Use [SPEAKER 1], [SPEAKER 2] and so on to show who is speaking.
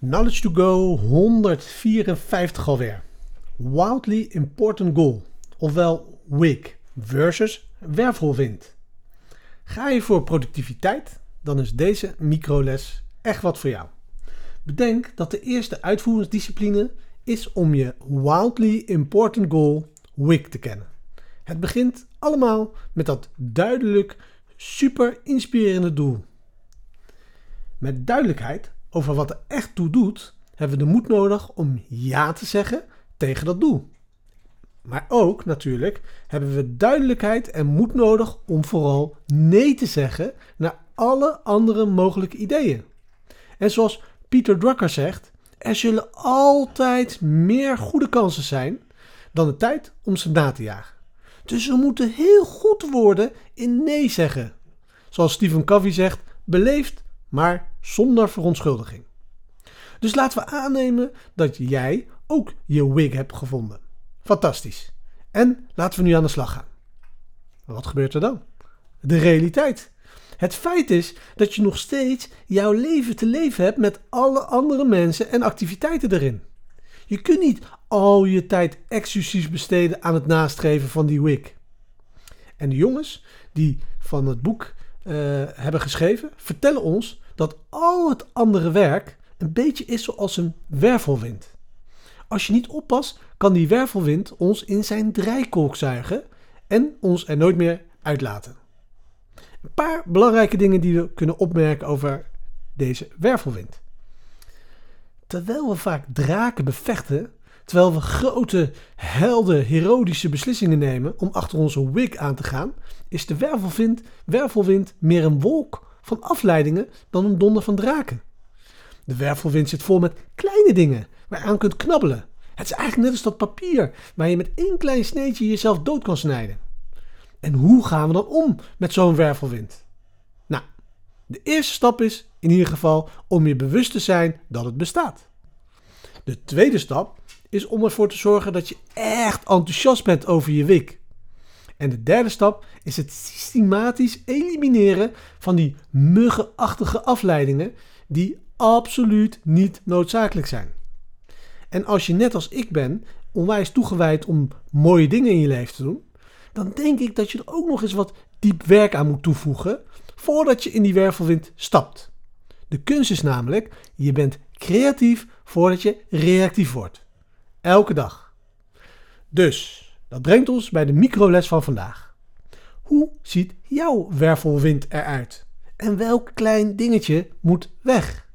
[SPEAKER 1] Knowledge to Go 154 alweer. Wildly Important Goal, ofwel WIG versus wervelwind. Ga je voor productiviteit, dan is deze microles echt wat voor jou. Bedenk dat de eerste uitvoeringsdiscipline is om je Wildly Important Goal WIG te kennen. Het begint allemaal met dat duidelijk, super inspirerende doel. Met duidelijkheid over wat er echt toe doet, hebben we de moed nodig om ja te zeggen tegen dat doel. Maar ook natuurlijk hebben we duidelijkheid en moed nodig om vooral nee te zeggen naar alle andere mogelijke ideeën. En zoals Peter Drucker zegt, er zullen altijd meer goede kansen zijn dan de tijd om ze na te jagen. Dus we moeten heel goed worden in nee zeggen. Zoals Stephen Covey zegt, beleefd, maar zonder verontschuldiging. Dus laten we aannemen dat jij ook je WIG hebt gevonden. Fantastisch. En laten we nu aan de slag gaan. Wat gebeurt er dan? De realiteit. Het feit is dat je nog steeds jouw leven te leven hebt met alle andere mensen en activiteiten erin. Je kunt niet al je tijd exclusief besteden aan het nastreven van die WIG. En de jongens die van het boek hebben geschreven, vertellen ons dat al het andere werk een beetje is zoals een wervelwind. Als je niet oppast, kan die wervelwind ons in zijn draaikolk zuigen en ons er nooit meer uitlaten. Een paar belangrijke dingen die we kunnen opmerken over deze wervelwind. Terwijl we vaak draken bevechten, terwijl we grote, helden, heroïsche beslissingen nemen om achter onze WIG aan te gaan, is de wervelwind meer een wolk van afleidingen dan een donder van draken. De wervelwind zit vol met kleine dingen waar je aan kunt knabbelen. Het is eigenlijk net als dat papier waar je met één klein sneetje jezelf dood kan snijden. En hoe gaan we dan om met zo'n wervelwind? Nou, de eerste stap is in ieder geval om je bewust te zijn dat het bestaat. De tweede stap is om ervoor te zorgen dat je echt enthousiast bent over je WIG. En de derde stap is het systematisch elimineren van die muggenachtige afleidingen die absoluut niet noodzakelijk zijn. En als je net als ik ben onwijs toegewijd om mooie dingen in je leven te doen, dan denk ik dat je er ook nog eens wat diep werk aan moet toevoegen voordat je in die wervelwind stapt. De kunst is namelijk, je bent creatief voordat je reactief wordt. Elke dag. Dus, dat brengt ons bij de microles van vandaag. Hoe ziet jouw wervelwind eruit? En welk klein dingetje moet weg?